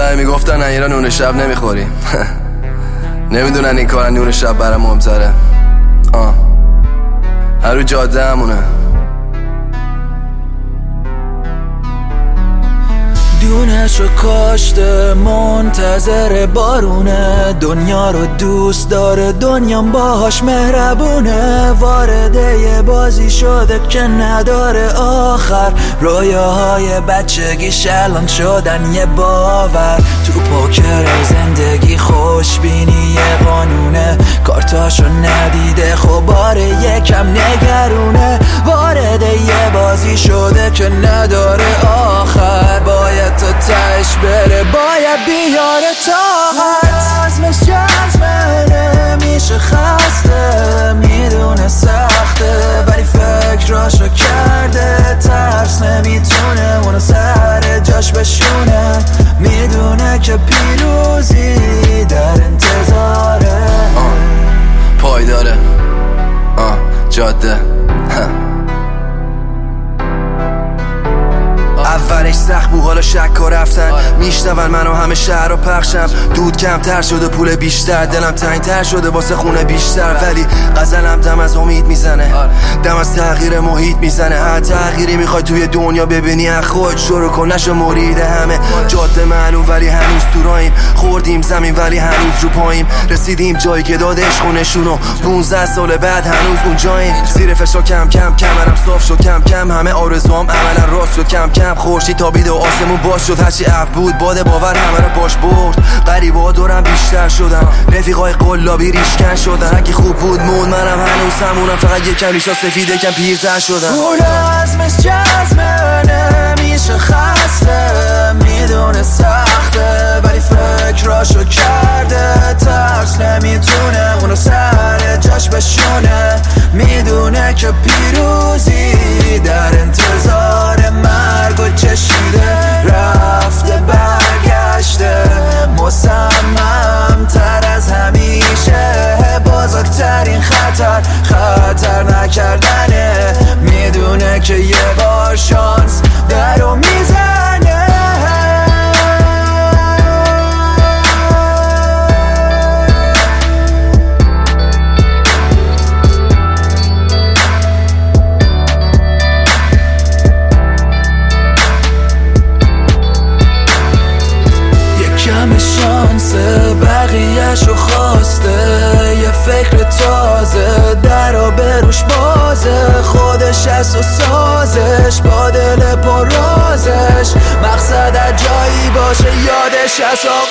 همه میگفتن ایران نون شب نمیخوریم نمیدونن این کار نون شب برام مهمتره. هر رو جاده همونه. دونشو کاشته منتظر بارونه، دنیا رو دوست داره دنیام باهاش مهربونه. وارد یه بازی شده که نداره آخر، رویاهای بچگیش الان شدن یه باور. تو پوکر زندگی خوشبینی یه قانونه، کارتاشو ندیده خب باره یکم نگرونه. وارد یه بازی شده که نداره آخر، باید تا تهش بره، باید بیاره طاقت. عزمش جزمه نمیشه خسته، میدونه سخته ولی فکراشو کرده. ترس نمیتونه اونو سر جاش بشونه، میدونه که پیروزی در انتظاره. پایداره جاده اولش سخت بود حالا شک و رفتن، میشنون منو همه شهر رو پخشم. دود کمتر شده پول بیشتر، دلم تنگتر شده واسه خونه بیشتر. ولی غزلم دم از امید میزنه، دم از تغییر محیط میزنه. هر تغییری میخوای توی دنیا ببینی از خود شروع کن، نشو مرید همه. جاده معلوم ولی هنوز تو راهیم، خوردیم زمین ولی هنوز رو پاییم. رسیدیم جایی که دادش خونشونو 15 سال بعد هنوز اونجاییم. زیر فشار کم کم کمرم صاف شد، کم کم همه آرزوام عملا راست شد. کم کم خورشید تابید و آسمون باز شد، هرچی عقل بود باد باور همه رو باش برد. غریبا دورم بیشتر شدن، رفیقای قلابی ریشکن شدن. هرکی خوب بود مون، منم هنوز همونم، فقط یکم ریشا سفید یکم پیرتر شدم. اون عزمش جزمه نمیشه خسته، میدونه سخته ولی فکراشو کرده. ترس نمیتونه اونو سر جاش بشونه، میدونه که پیروزی در انتظار. مرگ و چشیده رفته برگشته، مصمم تر از همیشه. بزرگترین خطر نکردنه، میدونه که یه بار شانس درو میزنه. کم شانس بقیه‌شو خواسته، یه فکر تازه درو بروش بازه. خودش از و سازش با دل پر رازش، مقصد جایی باشه یادش از